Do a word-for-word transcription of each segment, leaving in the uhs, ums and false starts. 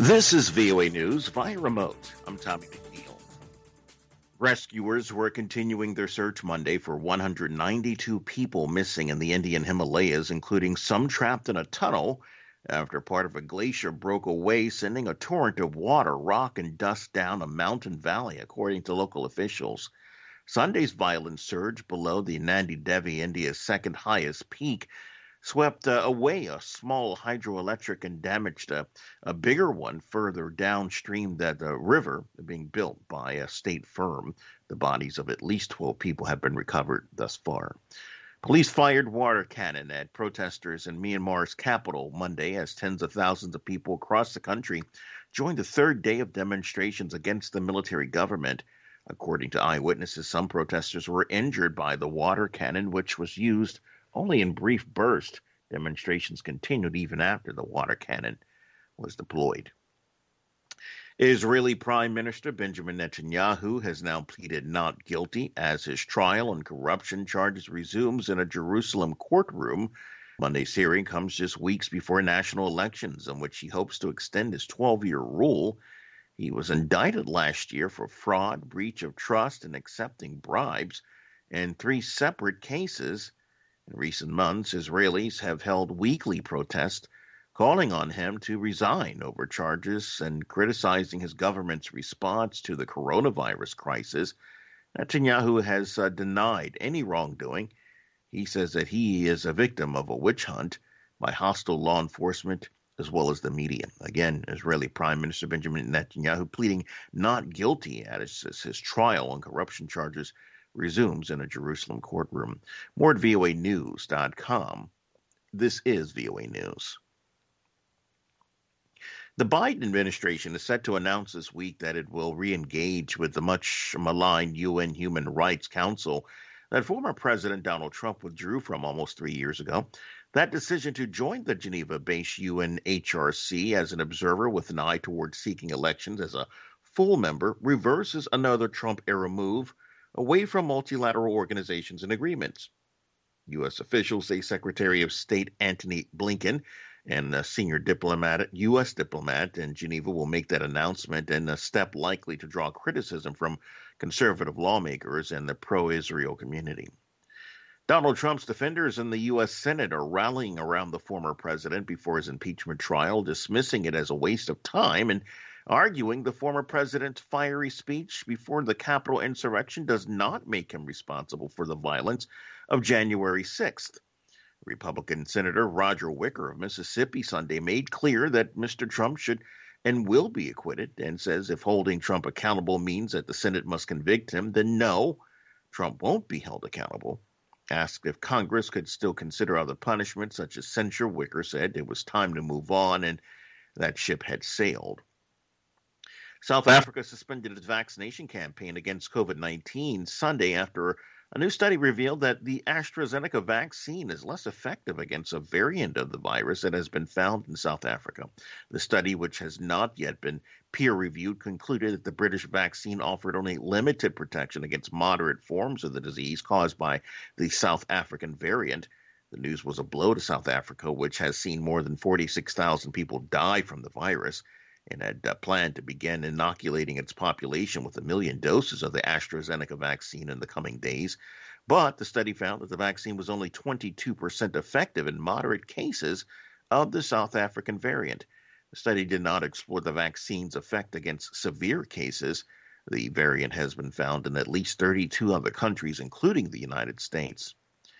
This is V O A News via remote. I'm Tommy McNeil. Rescuers were continuing their search Monday for one hundred ninety-two people missing in the Indian Himalayas, including some trapped in a tunnel after part of a glacier broke away, sending a torrent of water, rock, and dust down a mountain valley, according to local officials. Sunday's violent surge below the Nandi Devi, India's second highest peak, swept uh, away a small hydroelectric and damaged a, a bigger one further downstream that the river being built by a state firm. The bodies of at least twelve people have been recovered thus far. Police fired water cannon at protesters in Myanmar's capital Monday as tens of thousands of people across the country joined the third day of demonstrations against the military government. According to eyewitnesses, some protesters were injured by the water cannon, which was used only in brief bursts. Demonstrations continued even after the water cannon was deployed. Israeli Prime Minister Benjamin Netanyahu has now pleaded not guilty as his trial on corruption charges resumes in a Jerusalem courtroom. Monday's hearing comes just weeks before national elections, in which he hopes to extend his twelve-year rule. He was indicted last year for fraud, breach of trust, and accepting bribes in three separate cases. In recent months, Israelis have held weekly protests calling on him to resign over charges and criticizing his government's response to the coronavirus crisis. Netanyahu has uh, denied any wrongdoing. He says that he is a victim of a witch hunt by hostile law enforcement as well as the media. Again, Israeli Prime Minister Benjamin Netanyahu pleading not guilty at his, his trial on corruption charges resumes in a Jerusalem courtroom. More at V O A news dot com. This is V O A News. The Biden administration is set to announce this week that it will re-engage with the much maligned U N Human Rights Council that former President Donald Trump withdrew from almost three years ago. That decision to join the Geneva-based U N H R C as an observer with an eye towards seeking elections as a full member reverses another Trump-era move away from multilateral organizations and agreements. U S officials say Secretary of State Antony Blinken and a senior diplomat, U S diplomat in Geneva will make that announcement, in a step likely to draw criticism from conservative lawmakers and the pro-Israel community. Donald Trump's defenders in the U S Senate are rallying around the former president before his impeachment trial, dismissing it as a waste of time and arguing the former president's fiery speech before the Capitol insurrection does not make him responsible for the violence of January sixth. Republican Senator Roger Wicker of Mississippi Sunday made clear that Mister Trump should and will be acquitted, and says if holding Trump accountable means that the Senate must convict him, then no, Trump won't be held accountable. Asked if Congress could still consider other punishments such as censure, Wicker said it was time to move on and that ship had sailed. South Africa suspended its vaccination campaign against COVID nineteen Sunday after a new study revealed that the AstraZeneca vaccine is less effective against a variant of the virus that has been found in South Africa. The study, which has not yet been peer-reviewed, concluded that the British vaccine offered only limited protection against moderate forms of the disease caused by the South African variant. The news was a blow to South Africa, which has seen more than forty-six thousand people die from the virus, and had uh, planned to begin inoculating its population with a million doses of the AstraZeneca vaccine in the coming days. But the study found that the vaccine was only twenty-two percent effective in moderate cases of the South African variant. The study did not explore the vaccine's effect against severe cases. The variant has been found in at least thirty-two other countries, including the United States.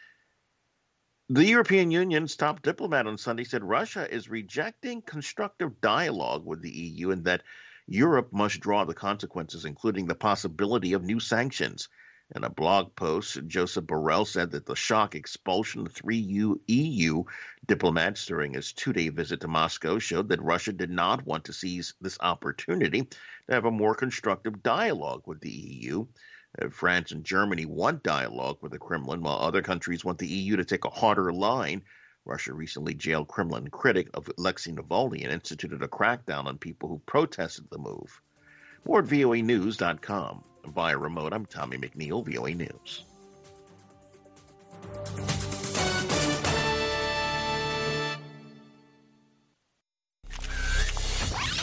The European Union's top diplomat on Sunday said Russia is rejecting constructive dialogue with the E U and that Europe must draw the consequences, including the possibility of new sanctions. In a blog post, Joseph Borrell said that the shock expulsion of three E U diplomats during his two-day visit to Moscow showed that Russia did not want to seize this opportunity to have a more constructive dialogue with the E U. France and Germany want dialogue with the Kremlin, while other countries want the E U to take a harder line. Russia recently jailed Kremlin critic of Alexei Navalny and instituted a crackdown on people who protested the move. More at V O A news dot com. Via remote, I'm Tommy McNeil, V O A News.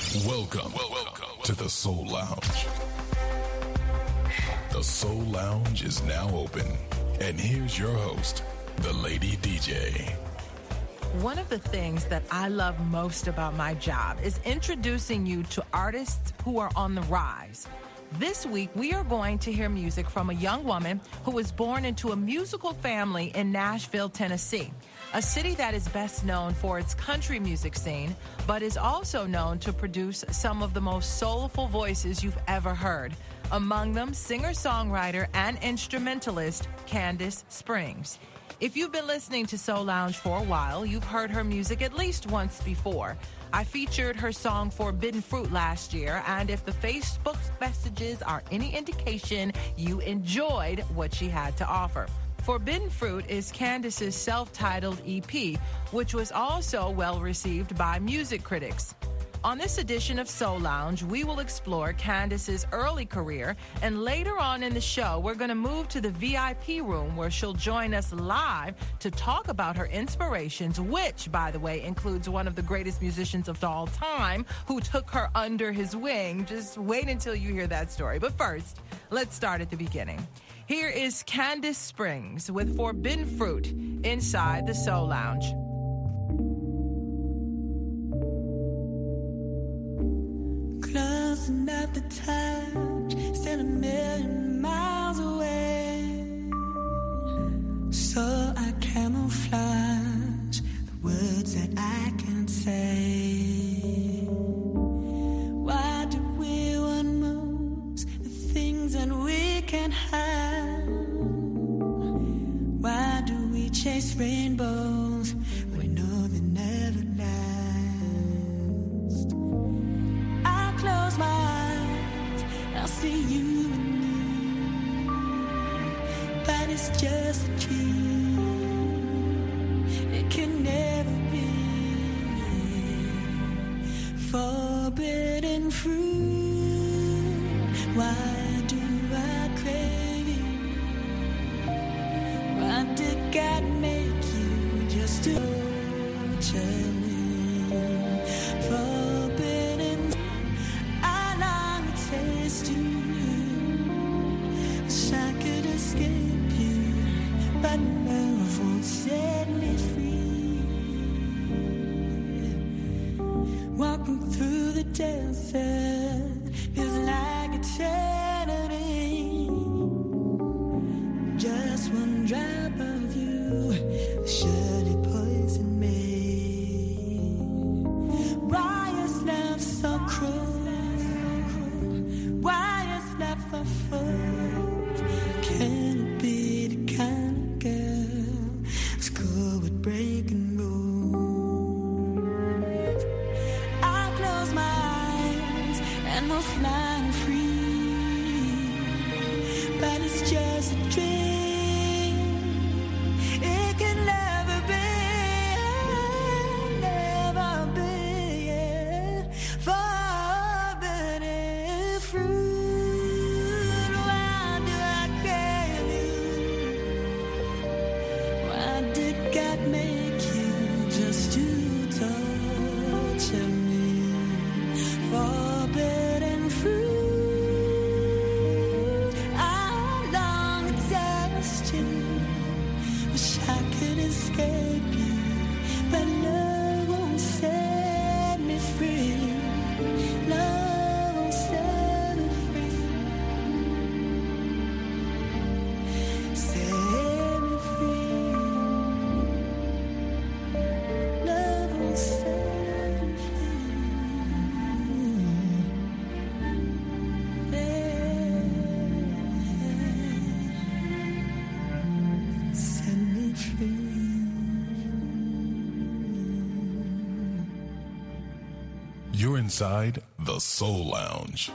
Welcome, welcome to the Soul Lounge. The Soul Lounge is now open. And here's your host, the Lady D J. One of the things that I love most about my job is introducing you to artists who are on the rise. This week, we are going to hear music from a young woman who was born into a musical family in Nashville, Tennessee, a city that is best known for its country music scene, but is also known to produce some of the most soulful voices you've ever heard. Among them, singer-songwriter and instrumentalist Candace Springs. If you've been listening to Soul Lounge for a while, you've heard her music at least once before. I featured her song Forbidden Fruit last year, and if the Facebook messages are any indication, you enjoyed what she had to offer. Forbidden Fruit is Candace's self-titled E P, which was also well-received by music critics. On this edition of Soul Lounge, we will explore Candace's early career, and later on in the show, we're going to move to the V I P room where she'll join us live to talk about her inspirations, which, by the way, includes one of the greatest musicians of all time who took her under his wing. Just wait until you hear that story. But first, let's start at the beginning. Here is Candace Springs with Forbidden Fruit inside the Soul Lounge. Closing at the touch, still a million miles away. So I camouflage the words that I can't say. Why do we want moves, the things that we can't hide? Why do we chase rainbows? We know they never last. I close my eyes, I'll see you and me, but it's just a dream. It can never be. Forbidden fruit, why do I crave you? Why did God make you just to torture me? Forbidden, I long to taste you. Wish I could escape you, but love won't set me free. Walking through the desert feels like eternity. Just one drop of you surely poison me. Why is love so cruel? Why is love for fools? Can it be the kind of girl that's cool with breaking rules? I close my eyes and we're flying free, but it's just a dream. It can never be, never be, yeah. Forbidden fruit, why do I crave you? Why did God make you just to torture me? Forbidden fruit, I long to taste you. Wish I could escape you, but love won't set me free. Love won't set me free. Set me free. Love won't set me free. Yeah. Set me free. You're inside the Soul Lounge.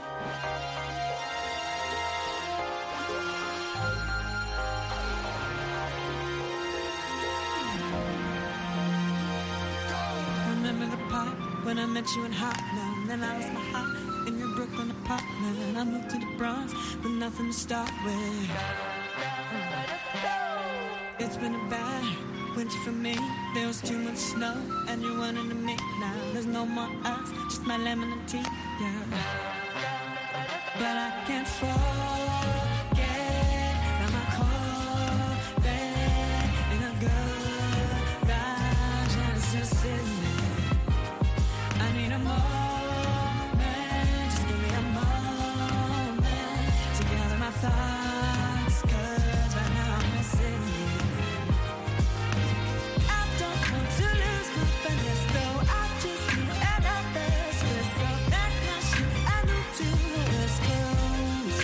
Remember the part when I met you in Harlem? Then I lost my heart in your Brooklyn apartment. I moved to the Bronx with nothing to start with. It's been a bad went from me. There was too much snow, and you're running to me now. There's no more ice, just my lemon and tea, yeah. But I can't forget that my Corvette in a garage, and it's just sitting there. I need a moment, just give me a moment to gather my thoughts, 'cause right now I'm missing you. I don't want to lose my focus, though I just need another espresso. That machine I move to the West Coast.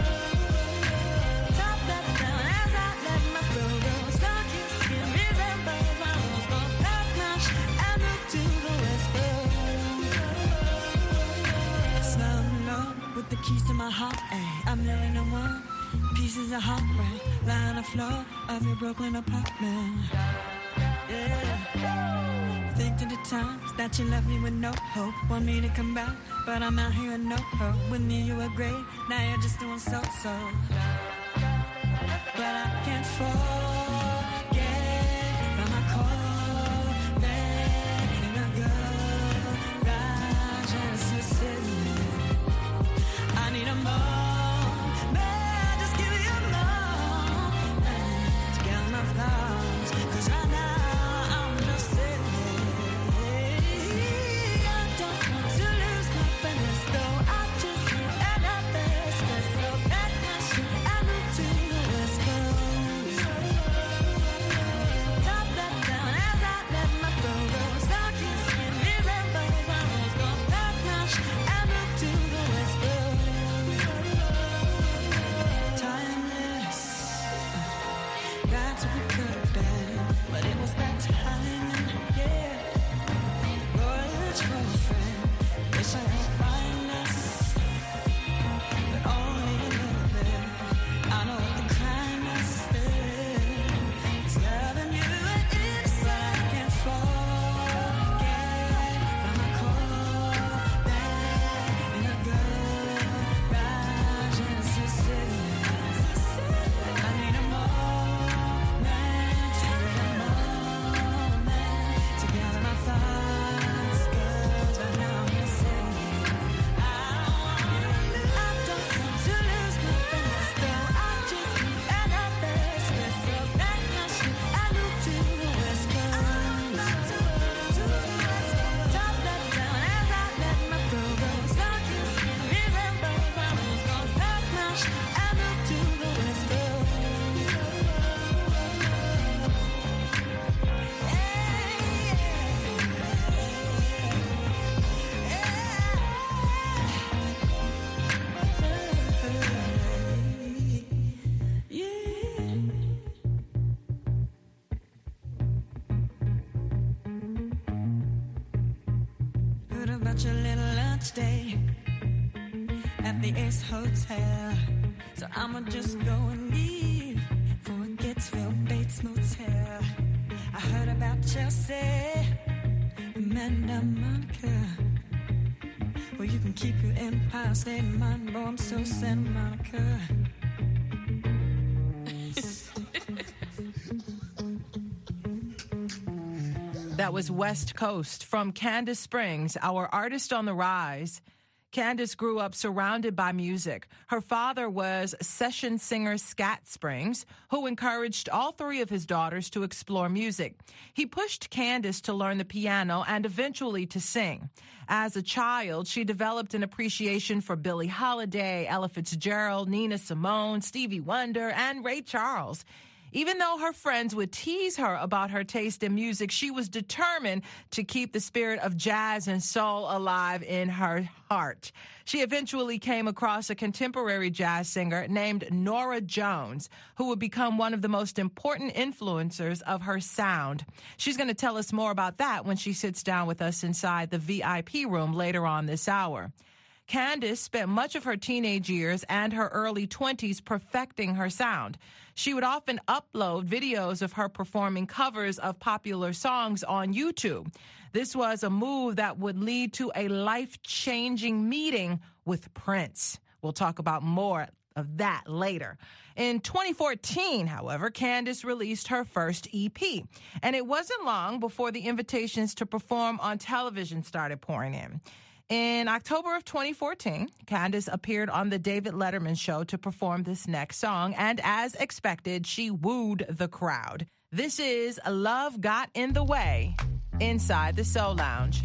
Top that down as I let my flow go. Suck your skin, resemble my rose gold. That machine I move to the West Coast. Slow low with the keys to my heart, ayy. I'm nearly no one. Pieces of heartbreak lie on the floor of your Brooklyn apartment. Yeah. Think of the times that you left me with no hope. Want me to come back, but I'm out here with no hope. With me you were great, now you're just doing so-so. But I can't forget about my Corvette in a garage, and it's just sitting there. I need a moment, just give me a moment to gather my thoughts, 'cause right now I'm just sitting there. I don't want to lose my focus, though I just need another espresso. That machine I move to the West Coast. Top that down as I let my flow go. Suck your skin, resemble my rose gold. That machine I move to the West Coast. Timeless, that's what we could have been, but it was that timing, yeah. Voyage for a friend, wish I could find us, but only a little bit. I know what the kindness is, loving you and inside. I can't forget about my Corvette in a garage, and it's just sitting there. I need a moment, just give me a moment to gather my thoughts, 'cause right now I'm missing you. I don't want to lose my focus, though I just need another espresso. That machine I move to the West Coast. Top that down as I let my flow go. Suck your skin, resemble my rose gold. That machine I move to the West Coast. Heard about your little lunch date at the Ace Hotel, so I'ma just go and leave for a Getsville Bates Motel. I heard about Chelsea, Amanda, Monica. Well, you can keep your Empire State of Mind, boy, I'm so Santa Monica. That was West Coast from Candace Springs, our artist on the rise. Candace grew up surrounded by music. Her father was session singer Scat Springs, who encouraged all three of his daughters to explore music. He pushed Candace to learn the piano and eventually to sing. As a child, she developed an appreciation for Billie Holiday, Ella Fitzgerald, Nina Simone, Stevie Wonder, and Ray Charles. Even though her friends would tease her about her taste in music, she was determined to keep the spirit of jazz and soul alive in her heart. She eventually came across a contemporary jazz singer named Norah Jones, who would become one of the most important influencers of her sound. She's going to tell us more about that when she sits down with us inside the V I P room later on this hour. Candace spent much of her teenage years and her early twenties perfecting her sound. She would often upload videos of her performing covers of popular songs on YouTube. This was a move that would lead to a life-changing meeting with Prince. We'll talk about more of that later. In twenty fourteen, however, Candace released her first E P, and it wasn't long before the invitations to perform on television started pouring in. In October of twenty fourteen, Candace appeared on the David Letterman show to perform this next song, and as expected, she wooed the crowd. This is Love Got in the Way inside the Soul Lounge.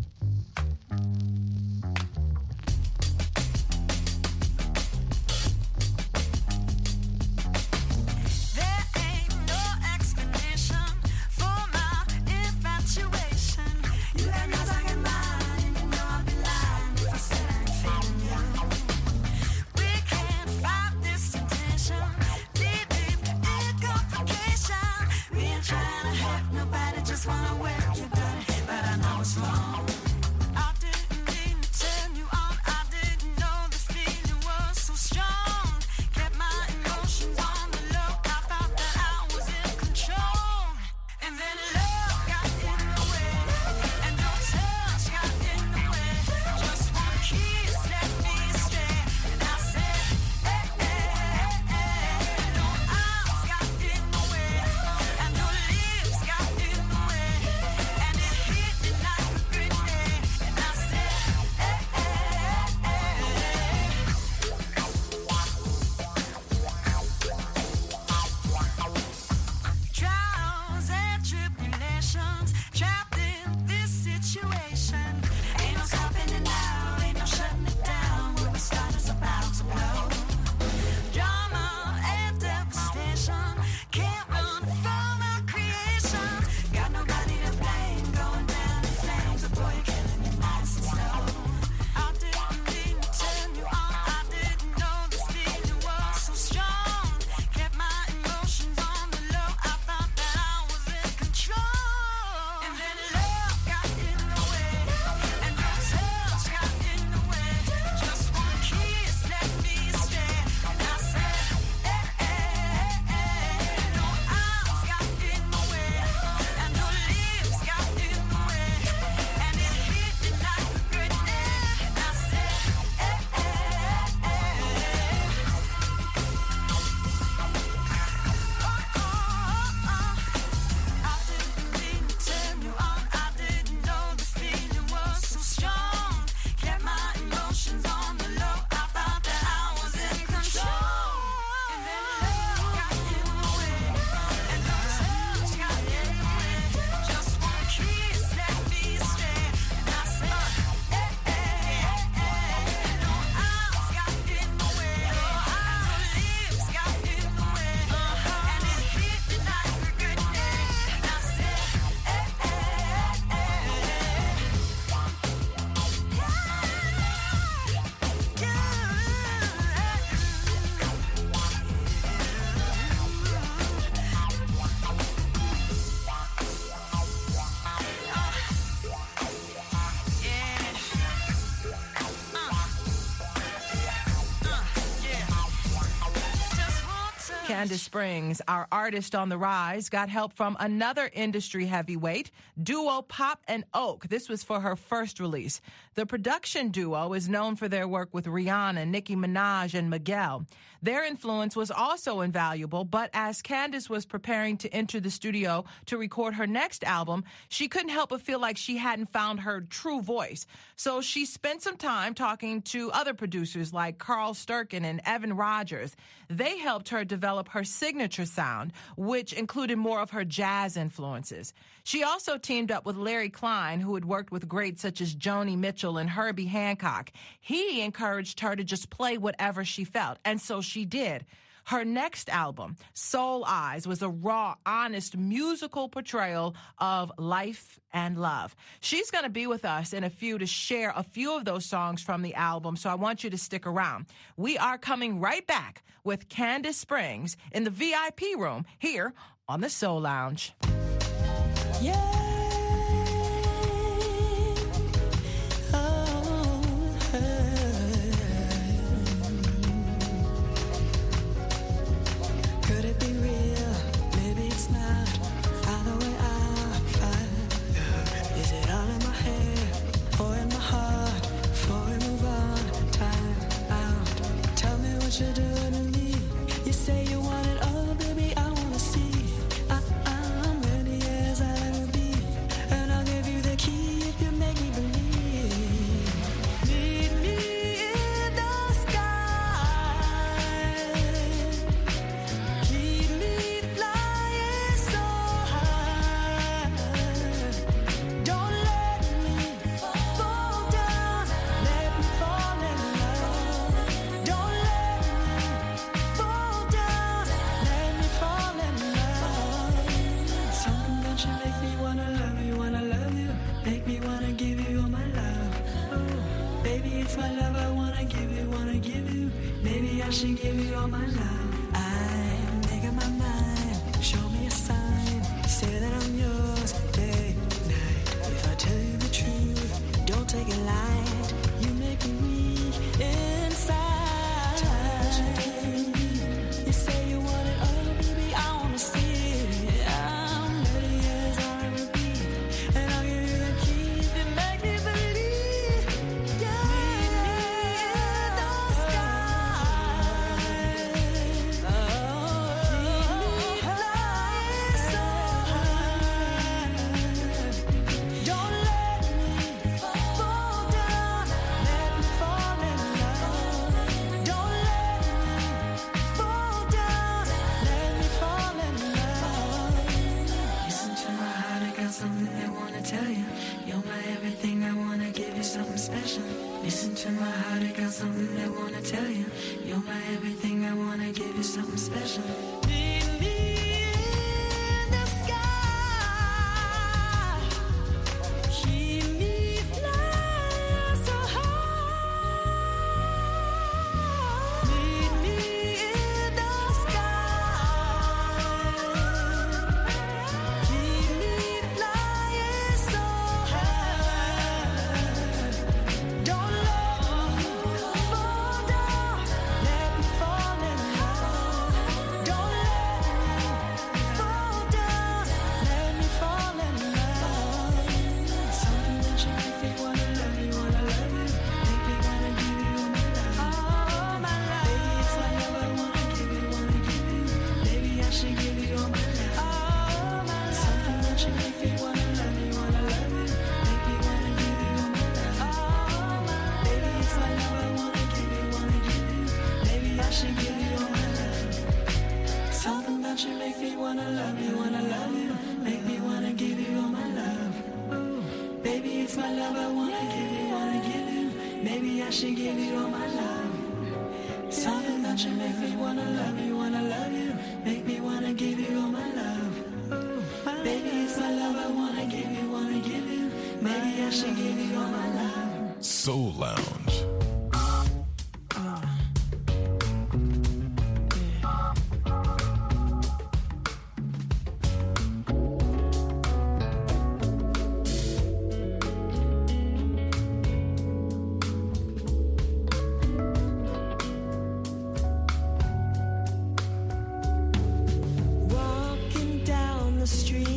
Candace Springs, our artist on the rise, got help from another industry heavyweight, duo Pop and Oak. This was for her first release. The production duo is known for their work with Rihanna, Nicki Minaj, and Miguel. Their influence was also invaluable, but as Candace was preparing to enter the studio to record her next album, she couldn't help but feel like she hadn't found her true voice. So she spent some time talking to other producers like Carl Sturken and Evan Rogers. They helped her develop her signature sound, which included more of her jazz influences. She also teamed up with Larry Klein, who had worked with greats such as Joni Mitchell and Herbie Hancock. He encouraged her to just play whatever she felt, and so she did. Her next album, Soul Eyes, was a raw, honest musical portrayal of life and love. She's going to be with us in a few to share a few of those songs from the album, so I want you to stick around. We are coming right back with Candace Springs in the V I P room here on the Soul Lounge. Yeah. What you doing I should give you all my love. I'm making my mind. Show me a sign. Say that I'm yours day, night. If I tell you the truth, don't take it light. You make me weak inside. You say you want it all, baby, I wanna see it. I'm ready as I repeat, and I'll give you the keys that make me believe. Yeah, meet me in the sky. Oh, keep me flying so high. Don't let me fall down. Let me fall in love. Don't let me fall down. Let me fall in love. Listen to my heart, I got something I wanna tell you. You're my everything, I wanna give you something special. Listen to my heart, I got something I wanna tell you. You're my everything, I wanna give you something special. Meet me in the sky. Keep me flying so high. Meet me in the sky. Keep me flying so high. Don't let me fall down. Let me fall in love. Don't let me fall down. Let me fall in love. Something that you make me wanna love you, wanna love you. Make me wanna give you all my love. All my love. Baby, it's my love, I wanna give you, wanna give you. Baby, I should give you all my love. All my love. Something that you make me wanna love you, wanna love you. Make me wanna give you all my love. All my love. Baby, it's my love, I wanna give you, wanna give you. Baby, I should give you all my love. Something about you make me wanna love you, wanna love you. Make me wanna give you all my love. Ooh, baby, it's my love, I wanna give you, wanna give you. Maybe I should give you all my love. Something about you make me wanna love you, wanna love you. Make me wanna give you all my love. Ooh, baby, it's my love, I wanna give you, wanna give you. Maybe I should give you all my love. Soul Lounge. Walking down the street,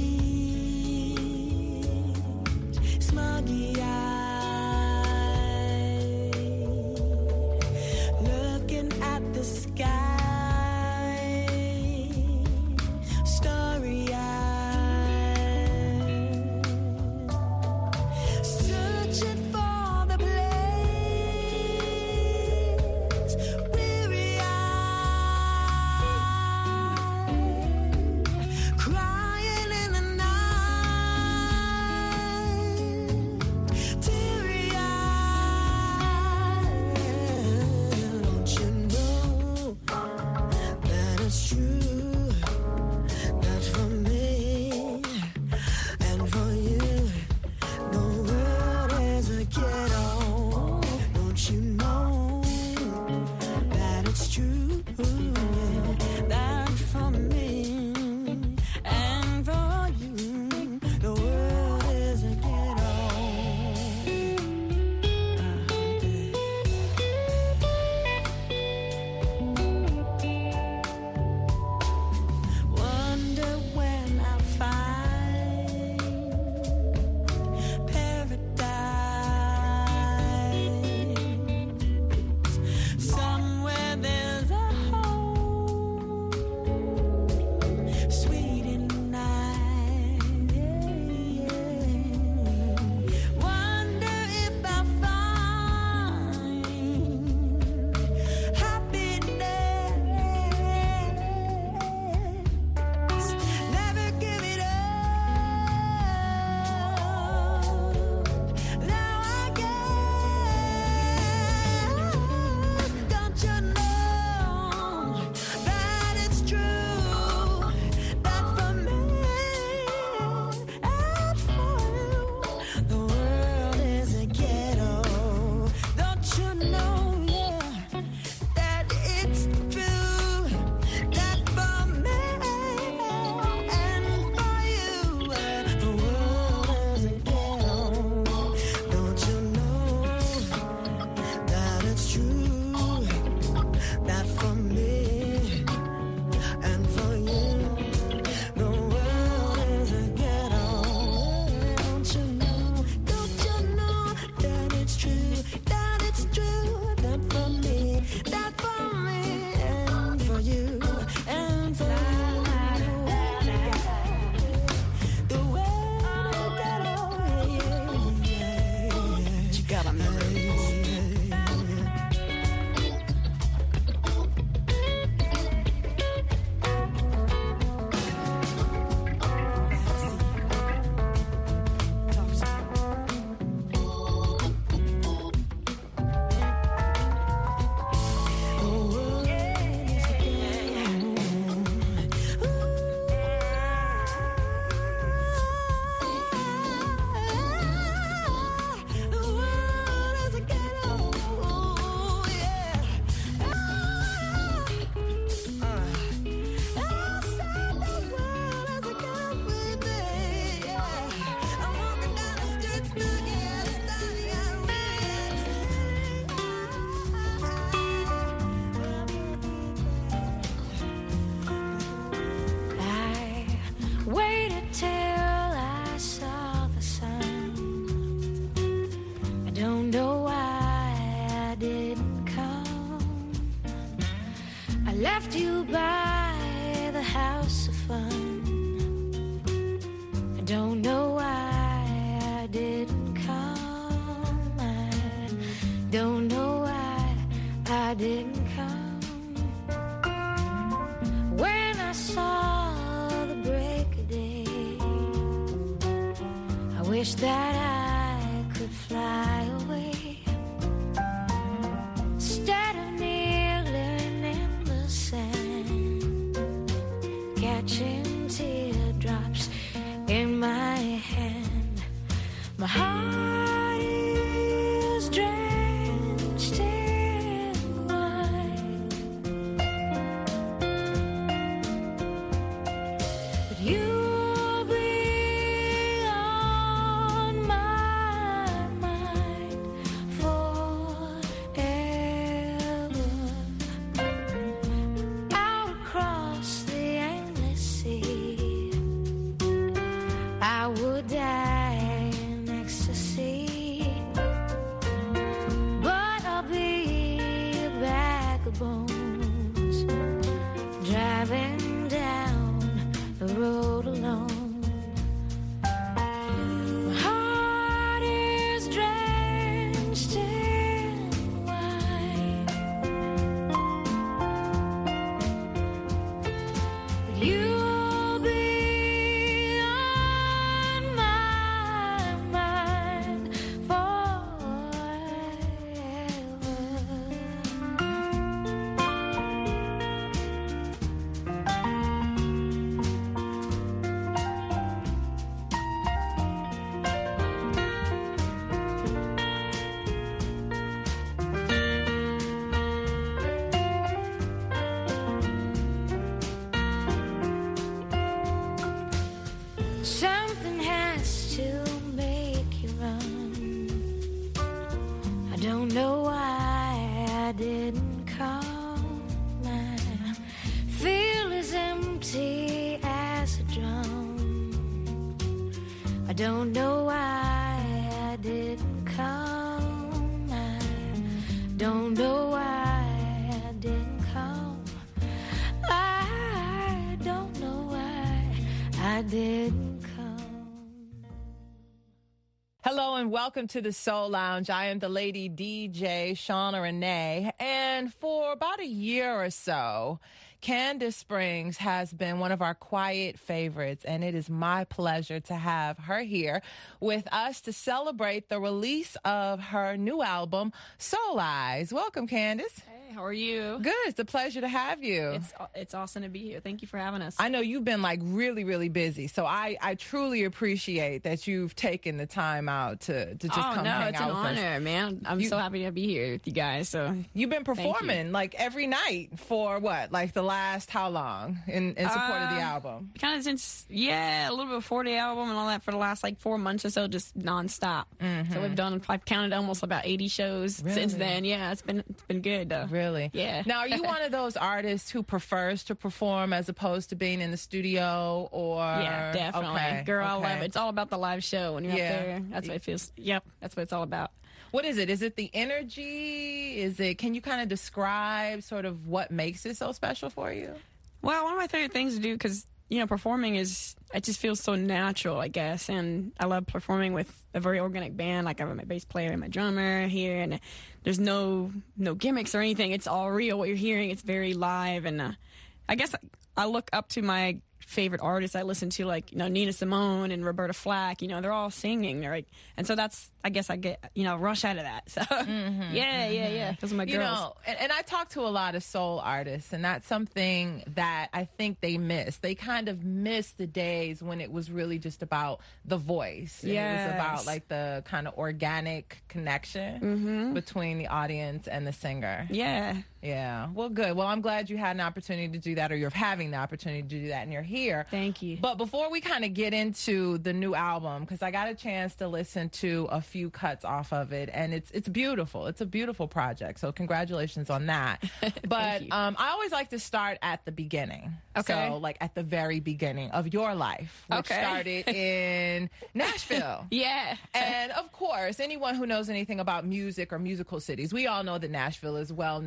smuggy eyed, looking at the sky, starry eyed, searching for the place, weary eyed, crying in the night, you by the house of fun. I don't know why I didn't come. I don't know why I didn't come. When I saw the break of day, I wish that I could fly away. Instead of kneeling in the sand, catching teardrops in my hand, my heart is drenched in wine. But you'll be on my mind forever. Out across the endless sea, I would die in ecstasy, but I'll be a bag of bones, driving down the road alone. My heart is drenched in wine, but you'll be on my mind forever. Something has to make you run. I don't know why I didn't come. I feel as empty as a drum. I don't know why I didn't come. I don't know why I didn't come. I don't know why I didn't come. Hello and welcome to the Soul Lounge. I am the Lady D J, Shauna Renee. And for about a year or so, Candace Springs has been one of our quiet favorites, and it is my pleasure to have her here with us to celebrate the release of her new album, Soul Eyes. Welcome, Candace. Hey, how are you? Good. It's a pleasure to have you. It's it's awesome to be here. Thank you for having us. I know you've been like really, really busy, so I, I truly appreciate that you've taken the time out to, to just oh, come no, hang it's out an with us. honor, man. I'm You- so happy to be here with you guys. So You've been you. performing like every night for what, like the last how long in, in support of the Uh, album? kind of since yeah, a little before the album and all that for the last like four months or so, just nonstop. So we've done. I've counted almost about eighty shows since Mm-hmm. Really? then. Yeah, it's been it's been good though. Really? Yeah. Now, are you one of those artists who prefers to perform as opposed to being in the studio, or? Yeah, definitely. Okay, Girl, I okay. love it. It's all about the live show when you're Yeah. up there. That's what it feels. Yep, that's what it's all about. What is it? Is it the energy? Is it? Can you kind of describe sort of what makes it so special for you? Well, one of my favorite things to do, because, you know, performing is, it just feels so natural, I guess. And I love performing with a very organic band. Like I have my bass player and my drummer here, and there's no no gimmicks or anything. It's all real. What you're hearing, it's very live. And uh, I guess I look up to my favorite artists I listen to, like, you know, Nina Simone and Roberta Flack. You know, they're all singing. They're like, and so that's, I guess I get, you know, rush out of that. So Mm-hmm, yeah, yeah, yeah. Those are my You girls. know, and, and I talk to a lot of soul artists, and that's something that I think they miss. They kind of miss the days when it was really just about the voice. And It was about Yes. like the kind of organic connection between the audience and the singer. Yeah. Yeah. Well, good. Well, I'm glad you had an opportunity to do that, or you're having the opportunity to do that, and you're here. Thank you. But before we kind of get into the new album, because I got a chance to listen to a few cuts off of it, and it's it's beautiful. It's a beautiful project. So congratulations on that. But you. um, I always like to start at the beginning. Okay. So like at the very beginning of your life, which Okay. started in Nashville. Yeah. And of course, anyone who knows anything about music or musical cities, we all know that Nashville is well known for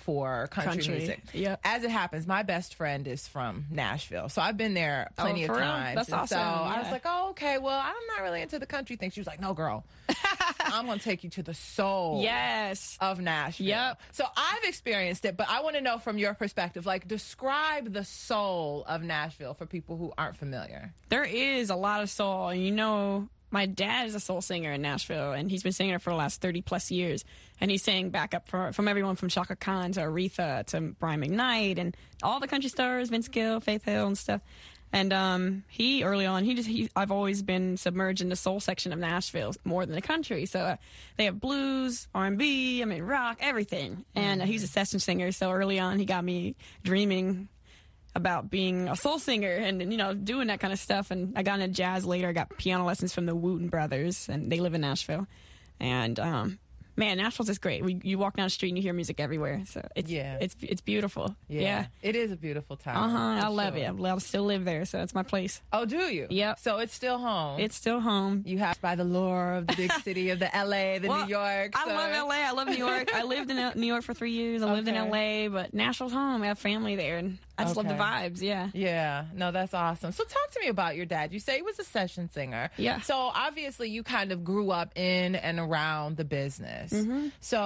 for country, Country, music. yep. As it happens, my best friend is from Nashville, so I've been there plenty Oh, of for real? times. That's And awesome, So I was yeah. like, oh, okay, well, I'm not really into the country thing. She was like, no, girl, I'm going to take you to the soul Yes. of Nashville. Yep. So I've experienced it, but I want to know from your perspective, like, describe the soul of Nashville for people who aren't familiar. There is a lot of soul. And you know, my dad is a soul singer in Nashville, and he's been singing it for the last thirty plus years. And he's sang backup for, from everyone from Shaka Khan to Aretha to Brian McKnight and all the country stars, Vince Gill, Faith Hill, and stuff. And um, he early on, he just he, I've always been submerged in the soul section of Nashville more than the country. So uh, they have blues, R and B, I mean rock, everything. And uh, he's a session singer. So early on, he got me dreaming about being a soul singer and, and you know doing that kind of stuff. And I got into jazz later. I got piano lessons from the Wooten brothers, and they live in Nashville. And um, man, Nashville's just great. We, you walk down the street and you hear music everywhere. So it's Yeah. it's it's beautiful. Yeah. It is a beautiful time. Uh huh. for I love sure. it. I still live there, so it's my place. Oh, do you? Yep. So it's still home. It's still home. You have by the lure of the big city of the L A, the Well, New York. I so- love L A. I love New York. I lived in uh, New York for three years. I lived in Okay. L A, but Nashville's home. I have family there, and I just love the Okay. vibes. Yeah. Yeah, no, that's awesome. So talk to me about your dad. You say he was a session singer. Yeah. So obviously you kind of grew up in and around the business. Mm-hmm.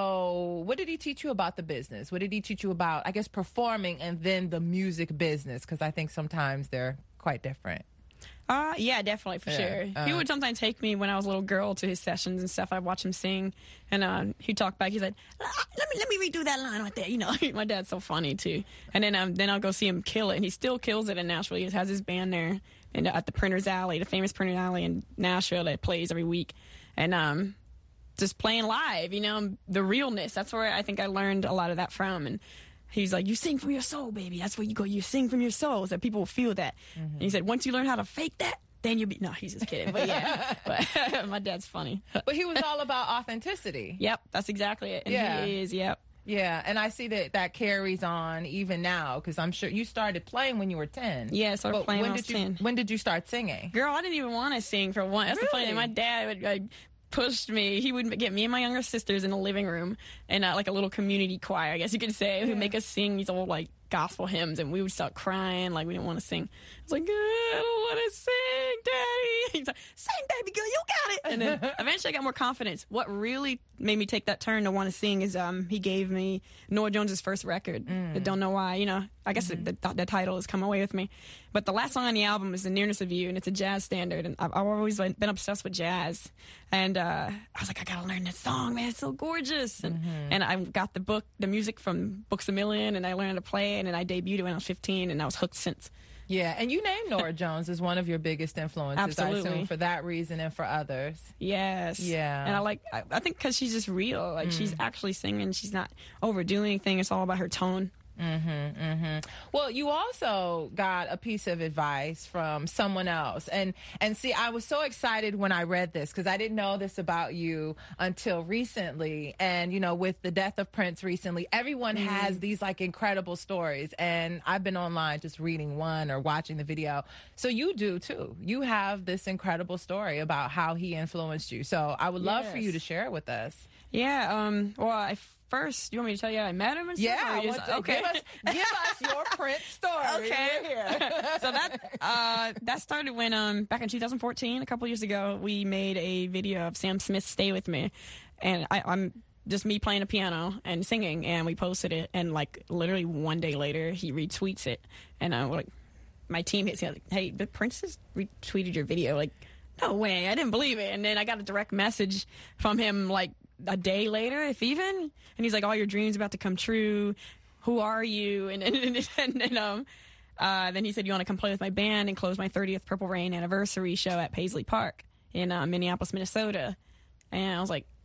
So what did he teach you about the business? What did he teach you about, I guess, performing and then the music business? Because I think sometimes they're quite different. Uh, yeah, definitely, for Yeah, sure. uh. he would sometimes take me when I was a little girl to his sessions and stuff. I'd watch him sing, and uh, he'd talk back. He's like, "Ah, let me let me redo that line right there. You know, my dad's so funny, too. And then um, then I'll go see him kill it, and he still kills it in Nashville. He has his band there and at the Printer's Alley, the famous Printer's Alley in Nashville that plays every week. And um, just playing live, you know, the realness. That's where I think I learned a lot of that from. And he's like, you sing from your soul, baby. That's where you go. You sing from your soul, so people will feel that. And he said, once you learn how to fake that, then you'll be... No, he's just kidding. But yeah, but my dad's funny. But he was all about authenticity. Yep, that's exactly it. And Yeah. he is, yep. Yeah, and I see that that carries on even now because I'm sure you started playing when you were ten. Yeah, I started But playing when when I was did you, ten. When did you start singing? Girl, I didn't even want to sing for one. That's the funny thing. Really? My dad would like, pushed me. He would get me and my younger sisters in the living room and uh, like a little community choir, I guess you could say. He would make us sing these old like gospel hymns, and we would start crying like we didn't want to sing. I was like, I don't want to sing, Daddy. He's like, sing, baby girl, you got it. And then eventually I got more confidence. What really made me take that turn to want to sing is um he gave me Norah Jones's first record. I don't know why, you know. I guess mm-hmm. the, the, the title has come away with me. But the last song on the album is The Nearness of You, and it's a jazz standard. And I've, I've always been, been obsessed with jazz. And uh, I was like, I got to learn that song, man. It's so gorgeous. And, Mm-hmm. and I got the book, the music from Books A Million, and I learned to play it. And I debuted it when I was fifteen, and I was hooked since. Yeah, and you named Norah Jones as one of your biggest influences, I Absolutely. assume, for that reason and for others. Yes. Yeah. And I like, I, I think because she's just real. Like, she's actually singing. She's not overdoing anything. It's all about her tone. Mm-hmm, mm-hmm. Well, you also got a piece of advice from someone else. And, and see, I was so excited when I read this because I didn't know this about you until recently. And, you know, with the death of Prince recently, everyone Mm-hmm. has these like incredible stories. And I've been online just reading one or watching the video. So you do too. You have this incredible story about how he influenced you. So I would love for Yes. you to share it with us. Yeah. Um. Well, I first, you want me to tell you how I met him? And stuff, Yeah, or I you just- want to- okay. Give us, give us your Prince story. Okay. We're here. So that uh, that started when um back in two thousand fourteen, a couple years ago, we made a video of Sam Smith's "Stay With Me," and I, I'm just me playing a piano and singing, and we posted it, and like literally one day later, he retweets it, and I'm like, my team hits me like, "Hey, the Prince has retweeted your video." Like, no way, I didn't believe it, and then I got a direct message from him like a day later, if even, and he's like, all your dreams about to come true. Who are you? And and, and, and, and um, uh, then he said, you want to come play with my band and close my thirtieth Purple Rain anniversary show at Paisley Park in uh, Minneapolis, Minnesota. And I was like,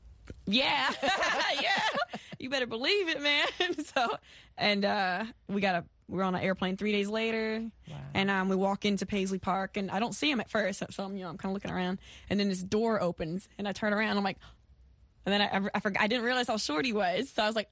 yeah, yeah, you better believe it, man. so, and uh, we got a, we were on an airplane three days later, Wow. and um, we walk into Paisley Park, and I don't see him at first, so I'm, you know, I'm kind of looking around, and then this door opens, and I turn around, I'm like, and then I, I, I forgot, I didn't realize how short he was, so I was like,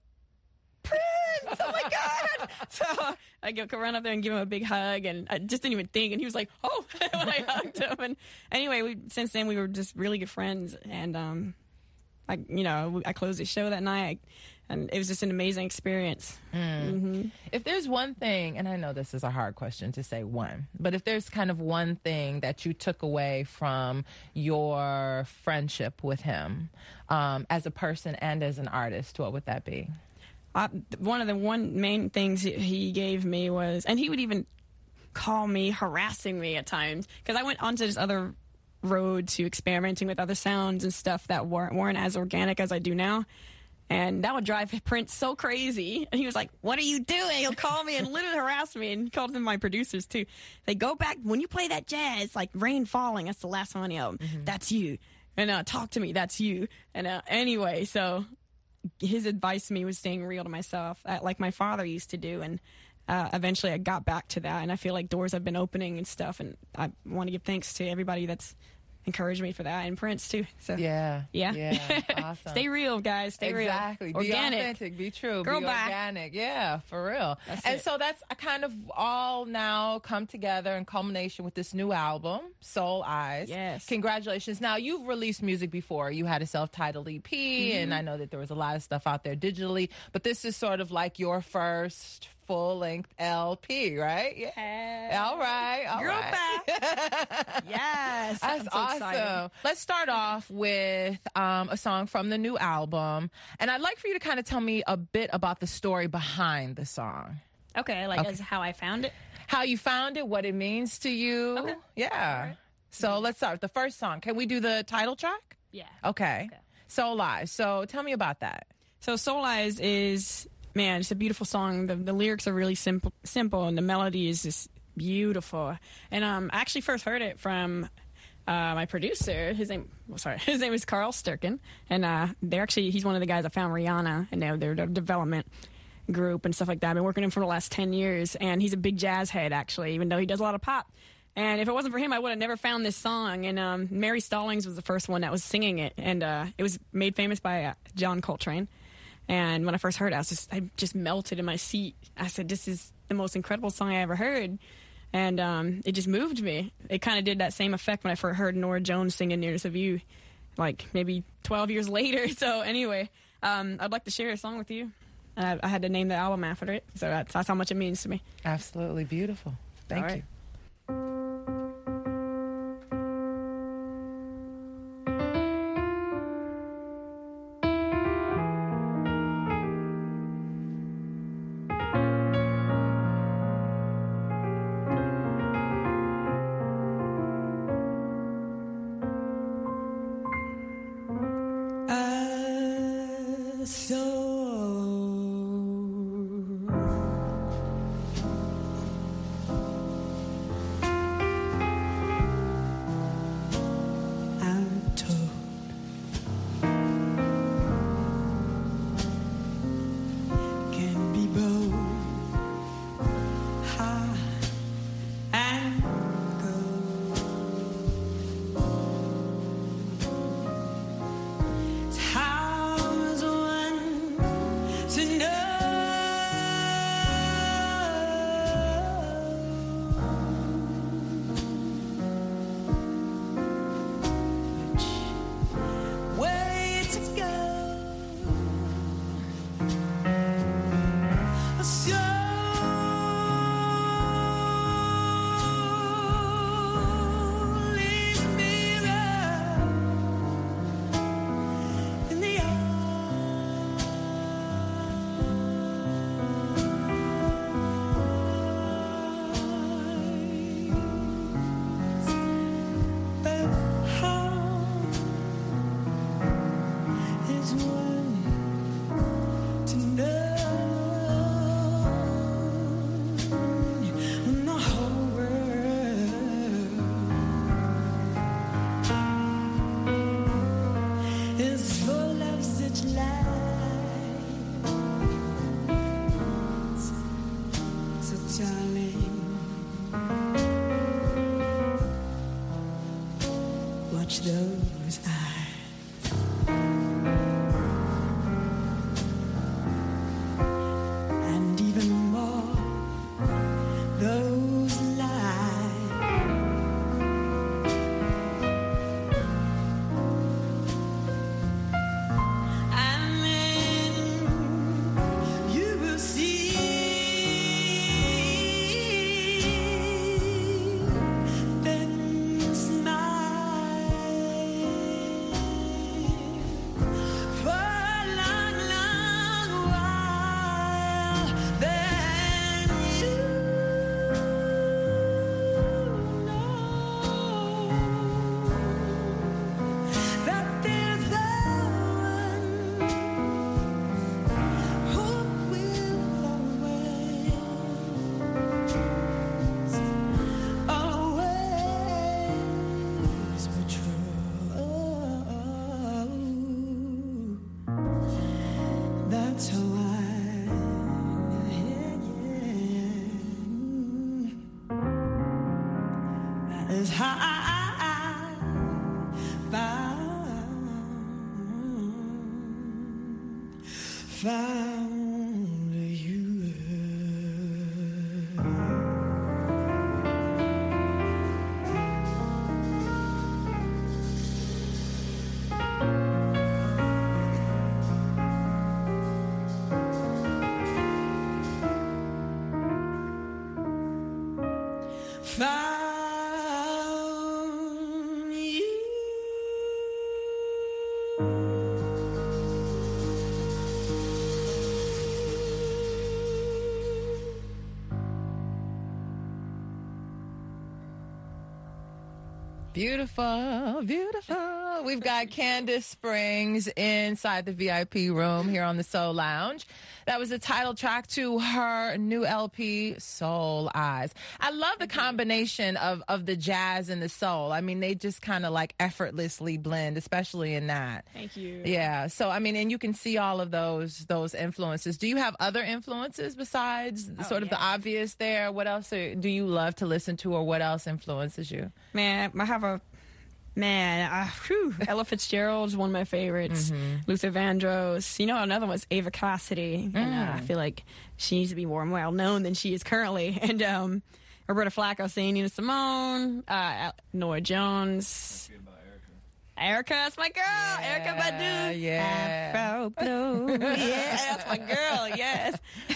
Prince, oh my God. So I go run up there and give him a big hug, and I just didn't even think, and he was like, oh, when I hugged him. And anyway, we, since then we were just really good friends, and um, I, you know, I closed the show that night, and it was just an amazing experience. Mm. Mm-hmm. If there's one thing, and I know this is a hard question to say one, but if there's kind of one thing that you took away from your friendship with him um, as a person and as an artist, what would that be? I, one of the one main things he gave me was, and he would even call me harassing me at times, because I went onto this other road to experimenting with other sounds and stuff that weren't, weren't as organic as I do now. And that would drive Prince so crazy. And he was like, what are you doing? He'll call me and literally harass me. And he called them my producers, too. They go back, when you play that jazz, like Rain Falling, that's the last song on the album. Mm-hmm. That's you. And uh, Talk to Me, that's you. And uh, anyway, so his advice to me was staying real to myself, uh, like my father used to do. And uh, eventually I got back to that. And I feel like doors have been opening and stuff. And I want to give thanks to everybody that's encouraged me for that, and Prince too. So yeah, yeah, yeah, awesome. Stay real, guys. Stay exactly. real. Organic. Be authentic. Be true. Girl be bye. Organic. Yeah, for real. That's and it. so that's a kind of all now come together in culmination with this new album, Soul Eyes. Yes. Congratulations. Now, you've released music before. You had a self-titled E P, mm-hmm. and I know that there was a lot of stuff out there digitally, but this is sort of like your first full-length L P, right? Yeah. All right. All Girl right. bye. Yes. That's I'm so awesome. excited. Let's start off with um, a song from the new album. And I'd like for you to kind of tell me a bit about the story behind the song. Okay, like Okay. as how I found it. How you found it, what it means to you. Okay. Yeah. right. So let's start with the first song. Can we do the title track? Yeah. Okay. Okay. Soul Eyes. So tell me about that. So Soul Eyes is, man, it's a beautiful song. The the lyrics are really simple, simple, and the melody is just beautiful. And um, I actually first heard it from uh, my producer. His name, well, sorry, his name is Carl Sturken, and uh, they're actually he's one of the guys that found Rihanna, and they're their development group and stuff like that. I've been working with him for the last ten years, and he's a big jazz head actually, even though he does a lot of pop. And if it wasn't for him, I would have never found this song. And um, Mary Stallings was the first one that was singing it, and uh, it was made famous by uh, John Coltrane. And when I first heard it, I was just I just melted in my seat. I said, "This is the most incredible song I ever heard," and um, it just moved me. It kind of did that same effect when I first heard Norah Jones singing "Nearness of You," like maybe twelve years later. So anyway, um, I'd like to share a song with you. I, I had to name the album after it, so that's, that's how much it means to me. Absolutely beautiful. Thank All right. you. I saw I'm told can be bold, high and cold. How's one to know which way to go? So leave me there in the eyes, but how is one to know when the whole world is full of such lies? So darling, watch those eyes, and even more those lies. Is how I found, found you. Found Beautiful, beautiful. We've got Candace Springs inside the V I P room here on the Soul Lounge. That was the title track to her new L P, Soul Eyes. I love the combination of, of the jazz and the soul. I mean, they just kind of like effortlessly blend, especially in that. Thank you. Yeah. So, I mean, and you can see all of those those influences. Do you have other influences besides Oh, sort of yeah. the obvious there? What else are, do you love to listen to, or what else influences you? Man, I have a man. Uh, whew, Ella Fitzgerald's one of my favorites. Luther Vandross. You know, another one's Ava Cassidy. And uh, I feel like she needs to be more well known than she is currently. And um, Roberta Flack, singing Nina Simone, uh, Nora Jones. Erica, that's my girl. Yeah, Erica Badu. yeah. Afro Blue. Yeah, that's my girl. Yes.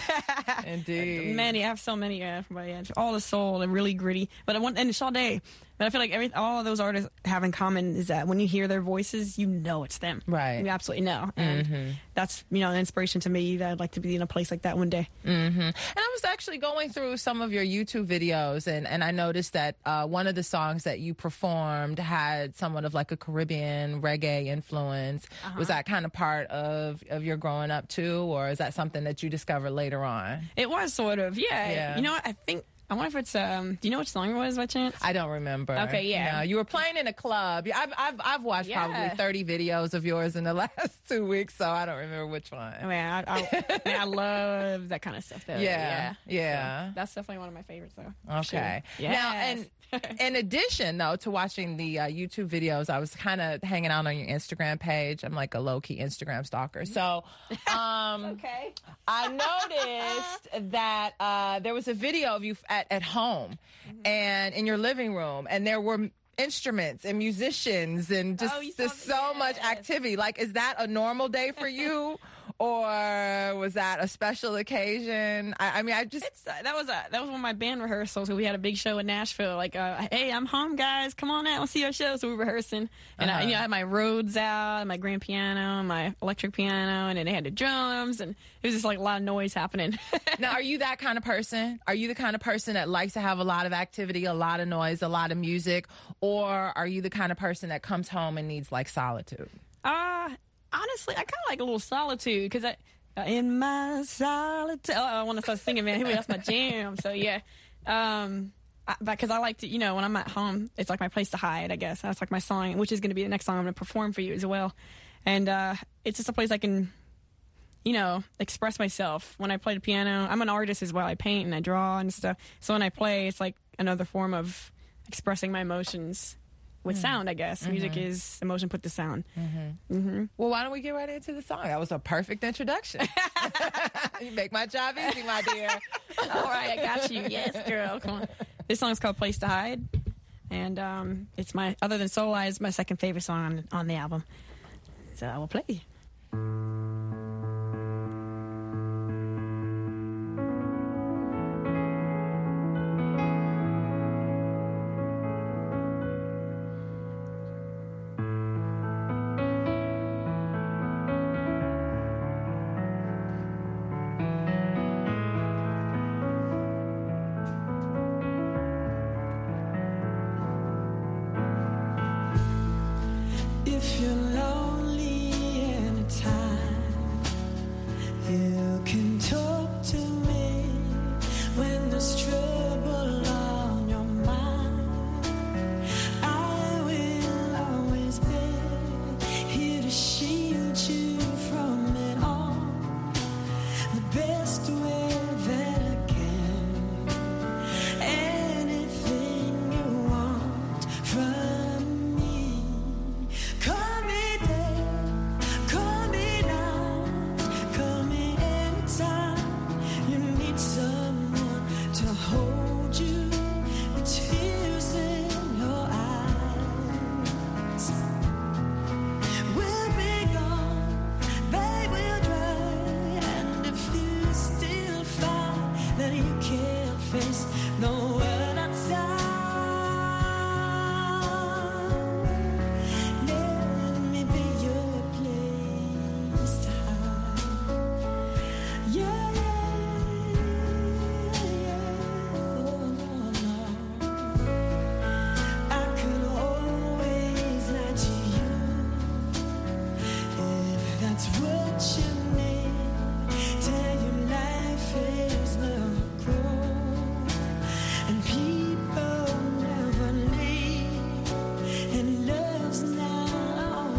Indeed. Many, I have so many. Yeah, but yeah, all the soul and really gritty. But I want and Sade. But I feel like every all of those artists have in common is that when you hear their voices, you know it's them. Right. You absolutely know. And that's, you know, an inspiration to me that I'd like to be in a place like that one day. Mm-hmm. And I was actually going through some of your YouTube videos, and, and I noticed that uh, one of the songs that you performed had somewhat of like a Caribbean reggae influence. Uh-huh. Was that kind of part of, of your growing up too, or is that something that you discovered later on? It was sort of, yeah. Yeah. You know what? I think, I wonder if it's, um, do you know which song it was by chance? I don't remember. Okay, yeah. No, you were playing in a club. I've I've, I've watched Yeah. probably thirty videos of yours in the last two weeks, so I don't remember which one. I mean, I, I, man, I love that kind of stuff, though. Yeah, yeah. So that's definitely one of my favorites, though. Okay. Sure. Now, Yes. and in addition, though, to watching the uh, YouTube videos, I was kind of hanging out on your Instagram page. I'm like a low-key Instagram stalker. So um, Okay. I noticed that uh, there was a video of you at, at home and in your living room, and there were instruments and musicians and just, Oh, you just saw- so much yes. activity. Like, is that a normal day for you? Or was that a special occasion? I, I mean, I just... It's, uh, that was a that was one of my band rehearsals. So we had a big show in Nashville. Like, uh, hey, I'm home, guys. Come on out and see our show. So we were rehearsing, and I, you know, I had my Rhodes out, my grand piano, my electric piano, and then they had the drums, and it was just like a lot of noise happening. Now, are you that kind of person? Are you the kind of person that likes to have a lot of activity, a lot of noise, a lot of music? Or are you the kind of person that comes home and needs like solitude? Uh, honestly, I kind of like a little solitude because I, uh, in my solitude, oh, I want to start singing, man. That's my jam. So yeah, um, because I, I like to, you know, when I'm at home, it's like my place to hide. I guess that's like my song, which is going to be the next song I'm going to perform for you as well. And uh, it's just a place I can, you know, express myself. When I play the piano, I'm an artist as well. I paint and I draw and stuff. So when I play, it's like another form of expressing my emotions. With sound, I guess. Mm-hmm. Music is emotion put to sound. Mm-hmm. Mm-hmm. Well, why don't we get right into the song? That was a perfect introduction. You make my job easy, my dear. All right, I got you. Yes, girl. Come on. This song's called Place to Hide. And um, it's my, other than Soul Eyes, my second favorite song on, on the album. So I will play. if you're lonely anytime.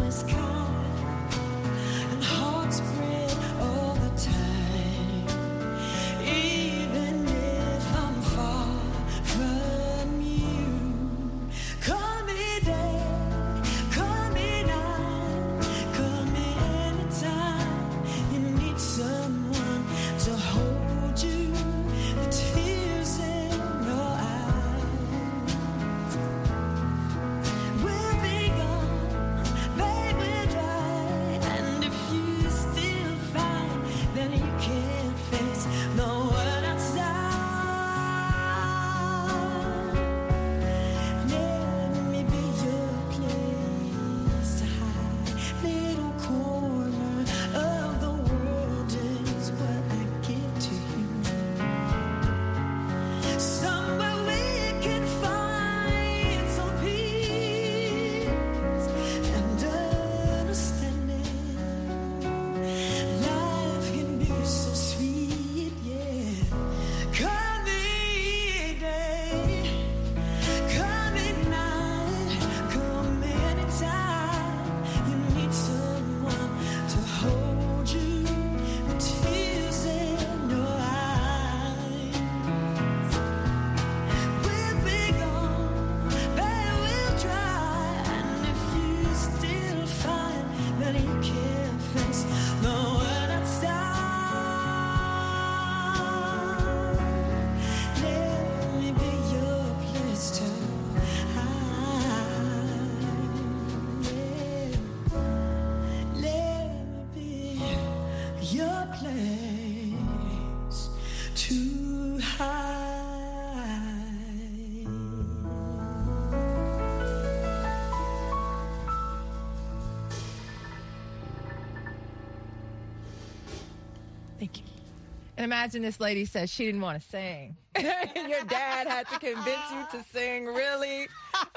Thank you. And imagine this lady says she didn't want to sing. Your dad had to convince you to sing, really?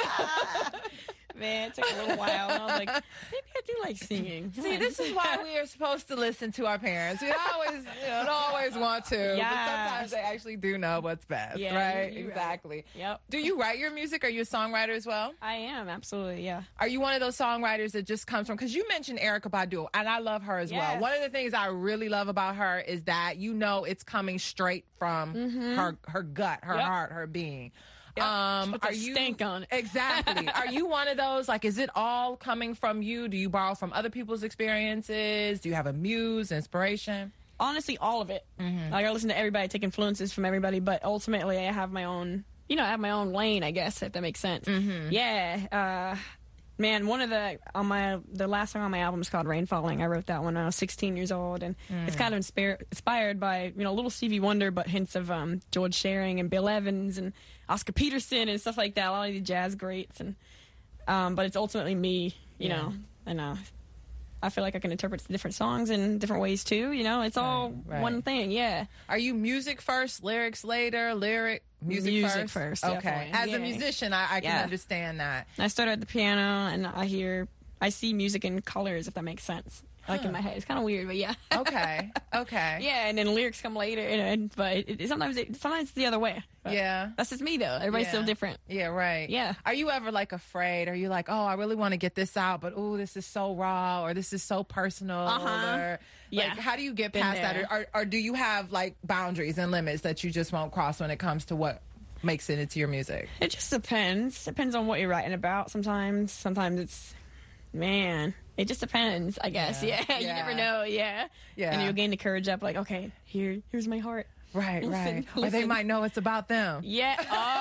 Man, it took a little while. And I was like, maybe I do like singing. See, this is why we are supposed to listen to our parents. We always, you know, don't always want to, yes. but sometimes they actually do know what's best, yeah, right? you're Exactly. Right. Yep. Do you write your music? Are you a songwriter as well? I am, absolutely, yeah. Are you one of those songwriters that just comes from, because you mentioned Erykah Badu, and I love her as yes. well. One of the things I really love about her is that, you know, it's coming straight from mm-hmm. her, her gut, her yep. heart, her being. Yep. Um, Puts are a you stank on it. Exactly? Are you one of those? Like, is it all coming from you? Do you borrow from other people's experiences? Do you have a muse, inspiration? Honestly, all of it. Mm-hmm. Like, I listen to everybody, take influences from everybody, but ultimately, I have my own. You know, I have my own lane, I guess, if that makes sense. Mm-hmm. Yeah. Uh, man, one of the on my the last song on my album is called "Rain Falling." I wrote that when I was sixteen years old, and mm. it's kind of inspired inspired by you know little Stevie Wonder, but hints of um, George Shearing and Bill Evans and Oscar Peterson and stuff like that. A lot of the jazz greats, and um, but it's ultimately me, you yeah. know, and uh, I feel like I can interpret different songs in different ways too. You know, it's all right, right. one thing. Yeah. Are you music first, lyrics later, lyric? Music, music first? first okay. definitely. As yeah. a musician, I, I can yeah. understand that. I started at the piano, and I hear, I see music in colors, if that makes sense. Like huh. in my head, it's kind of weird, but yeah. Okay. Okay. Yeah, and then lyrics come later, and, and but it, it, sometimes it, sometimes it's the other way. But yeah. That's just me though. Everybody's yeah. still different. Yeah. Right. Yeah. Are you ever like afraid? Are you like, oh, I really want to get this out, but oh, this is so raw, or this is so personal, uh-huh. or yeah. like, how do you get Been past there. that, or, or or do you have like boundaries and limits that you just won't cross when it comes to what makes it into your music? It just depends. Depends on what you're writing about. Sometimes, sometimes it's, man, it just depends. I guess. Yeah, yeah. yeah. You never know. Yeah, yeah. And you'll gain the courage up. Like, okay, here, here's my heart. Right, listen, right. listen. Or they might know it's about them. Yeah.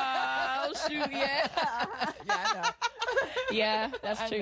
Oh shoot. Yeah. yeah, I know. Yeah, that's true.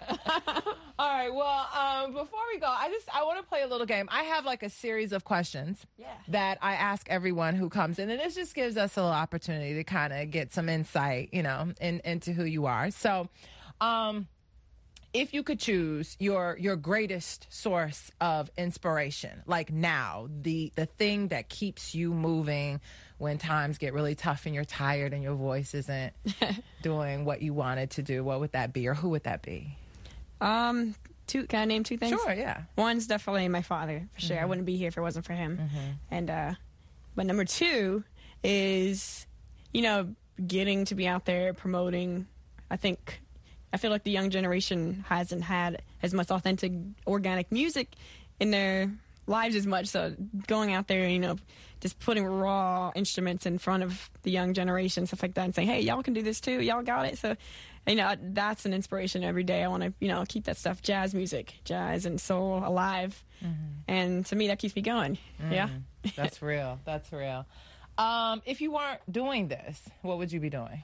All right. Well, um, before we go, I just I want to play a little game. I have like a series of questions yeah. that I ask everyone who comes in, and this just gives us a little opportunity to kind of get some insight, you know, in, into who you are. So, um, if you could choose your your greatest source of inspiration, like now, the the thing that keeps you moving when times get really tough and you're tired and your voice isn't doing what you wanted to do, what would that be, or who would that be? Um, two. Can I name two things? Sure, yeah. One's definitely my father, for sure. Mm-hmm. I wouldn't be here if it wasn't for him. Mm-hmm. And uh, but number two is, you know, getting to be out there promoting. I think I feel like the young generation hasn't had as much authentic, organic music in their lives as much. So going out there, you know, just putting raw instruments in front of the young generation, stuff like that, and saying, hey, y'all can do this too. Y'all got it. So, you know, that's an inspiration every day. I want to, you know, keep that stuff, jazz music, jazz and soul alive. Mm-hmm. And to me, that keeps me going. Mm, yeah. That's real. That's real. Um, if you weren't doing this, what would you be doing?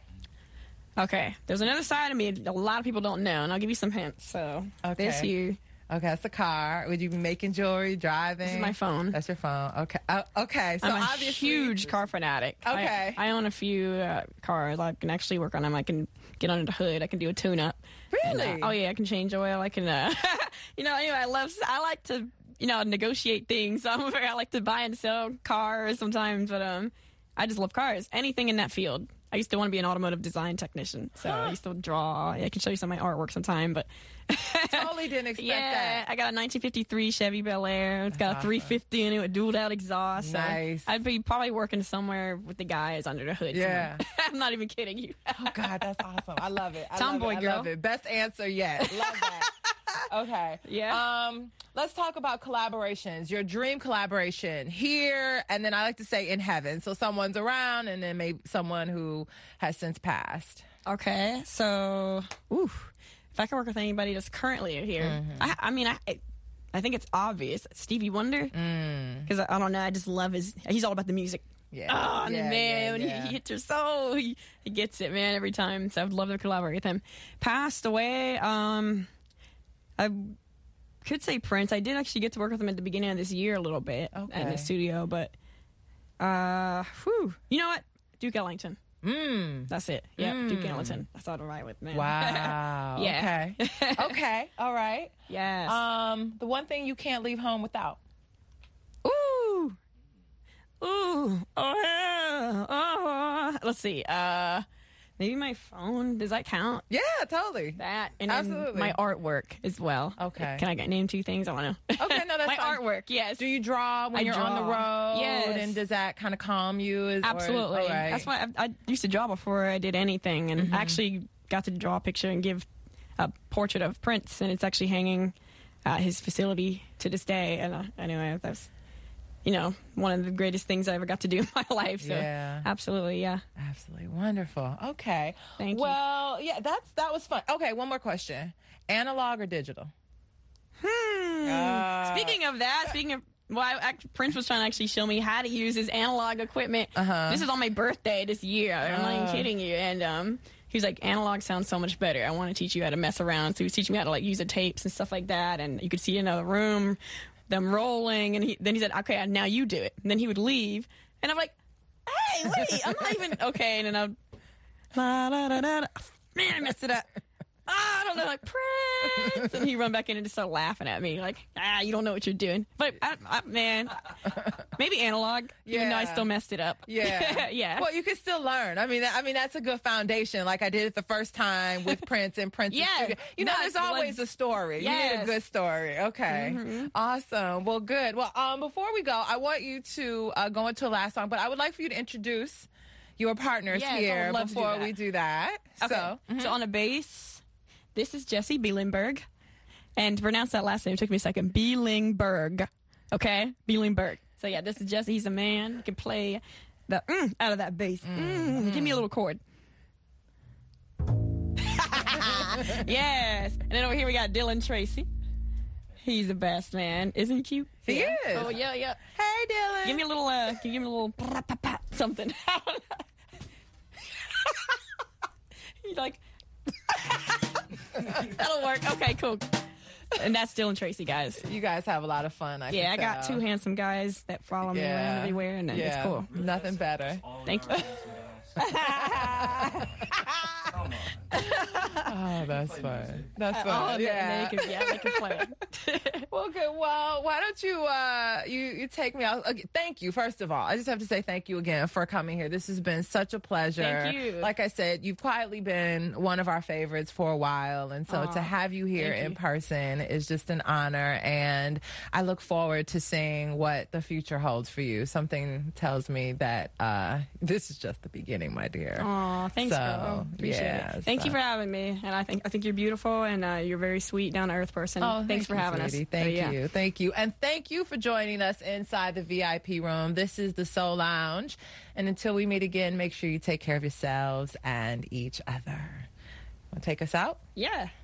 Okay. There's another side of me a lot of people don't know, and I'll give you some hints. So okay. This here. Okay, that's the car. Would you be making jewelry, driving? This is my phone. That's your phone. Okay. Uh, okay. So I'm a obviously, huge car fanatic. Okay. I, I own a few uh, cars. I can actually work on them. I can get under the hood. I can do a tune-up. Really? And, uh, oh yeah, I can change oil. I can. Uh, you know. Anyway, I love. I like to. You know, negotiate things. So I'm very, I like to buy and sell cars sometimes, but um, I just love cars. Anything in that field. I used to want to be an automotive design technician, so huh. I used to draw. I can show you some of my artwork sometime, but totally didn't expect yeah, that. I got a nineteen fifty-three Chevy Bel Air. It's got That's a three fifty awesome. In it with dual out exhaust. Nice. So I'd be probably working somewhere with the guys under the hood. Yeah, I'm not even kidding you. Oh God, that's awesome. I love it. I Tomboy love it. girl. I love it. Best answer yet. Love that. Okay. Yeah. Um, let's talk about collaborations. Your dream collaboration here, and then I like to say in heaven. So someone's around, and then maybe someone who has since passed. Okay. So, ooh, if I could work with anybody that's currently here, mm-hmm. I, I mean, I, I think it's obvious. Stevie Wonder, because mm. I, I don't know, I just love his. He's all about the music. Yeah. Oh, yeah, man, yeah, when yeah. He, he hits your soul, he, he gets it, man, every time. So I would love to collaborate with him. Passed away. Um. I could say Prince. I did actually get to work with him at the beginning of this year a little bit okay. in the studio, but uh, whew. You know what? Duke Ellington. Mm. That's it. Yeah, mm. Duke Ellington. That's all right with, man. Wow. Yeah. Okay. Okay. All right. Yes. Um, the one thing you can't leave home without. Ooh. Ooh. Oh yeah. Oh. Let's see. Uh. Maybe my phone. Does that count? Yeah, totally. That and absolutely my artwork as well. Okay. Can I get name two things? I don't know. Okay, no, that's my fine. artwork. Yes. Do you draw when I you're draw. on the road? Yes. And does that kind of calm you? Is, absolutely. Or, right. That's why I, I used to draw before I did anything, and mm-hmm. I actually got to draw a picture and give a portrait of Prince, and it's actually hanging at his facility to this day. And uh, anyway, that's. You know, one of the greatest things I ever got to do in my life. So yeah. Absolutely, yeah. Absolutely. Wonderful. Okay. Thank well, you. Well, yeah, that's that was fun. Okay, one more question. Analog or digital? Hmm. Uh, speaking of that, speaking of, well, I, I, Prince was trying to actually show me how to use his analog equipment. Uh-huh. This is on my birthday this year. I'm not even kidding you. And um, he was like, analog sounds so much better. I want to teach you how to mess around. So he was teaching me how to like use the tapes and stuff like that. And you could see in another room them rolling, and he, then he said, okay, now you do it. And then he would leave, and I'm like, hey, wait, I'm not even, okay, and then I'm, la, da, da, da, da. Man, I messed it up. Oh, I don't know, like, Prince. And he run back in and just start laughing at me, like, ah, you don't know what you're doing. But, I, I, man, maybe analog, yeah. even though I still messed it up. Yeah. Yeah. Well, you can still learn. I mean, I mean, that's a good foundation. Like I did it the first time with Prince and Prince. Yeah. You know, no, there's always a story. Yes. You need a good story. Okay. Mm-hmm. Awesome. Well, good. Well, um, before we go, I want you to uh, go into a last song, but I would like for you to introduce your partners yes, here do before do we do that. Okay. So, mm-hmm. so on a bass, this is Jesse Bielingberg. And to pronounce that last name took me a second. Bielingberg. Okay? Bielingberg. So yeah, this is Jesse. He's a man. He can play the mm, out of that bass. Mm, mm. Give me a little chord. Yes. And then over here we got Dylan Tracy. He's the best, man. Isn't he cute? He yeah. is. Oh, yeah, yeah. Hey, Dylan. Give me a little, uh, can you give me a little something? He's like... That'll work. Okay, cool. And that's Dylan Tracy, guys. You guys have a lot of fun. I yeah, I can got tell. two handsome guys that follow me yeah. around everywhere, and yeah. it's cool. Nothing better. Thank you. Oh, that's fun. That's fun. Uh, oh, yeah. They can, yeah, they can play. Well, good. Well, well, why don't you uh, you you take me out? Okay, thank you, first of all. I just have to say thank you again for coming here. This has been such a pleasure. Thank you. Like I said, you've quietly been one of our favorites for a while, and so Aw, to have you here in you. person is just an honor. And I look forward to seeing what the future holds for you. Something tells me that uh, this is just the beginning, my dear. Aw, thanks, So, bro. Appreciate yeah, it. Thank so- you for having me. And I think I think you're beautiful, and uh, you're a very sweet, down to earth person. Oh, thanks thank for you, having sweetie. us. Thank But, yeah. you. Thank you. And thank you for joining us inside the V I P room. This is the Soul Lounge. And until we meet again, make sure you take care of yourselves and each other. Want to take us out? Yeah.